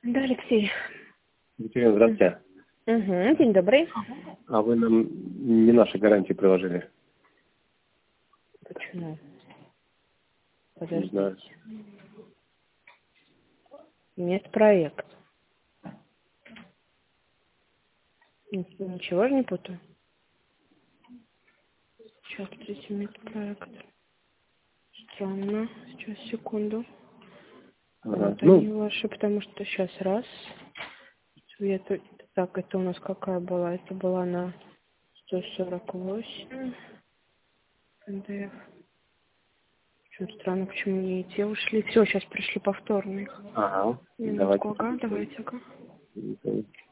Да, Алексей. Екатерина, здравствуйте. Угу, день добрый. А вы нам не наши гарантии приложили? Почему? Не Подождите. знаю. Нет проект. Ничего же не путаю. Сейчас, подождите, медпроект. Странно. Сейчас, секунду. Ага. Вот они ваши, потому что сейчас раз. Цвет. Так, это у нас какая была? Это была на 148. НДФ. Очень странно, почему не те ушли. Все, сейчас пришли повторные. Ага. Минутку, Давайте. ага, давайте, ага.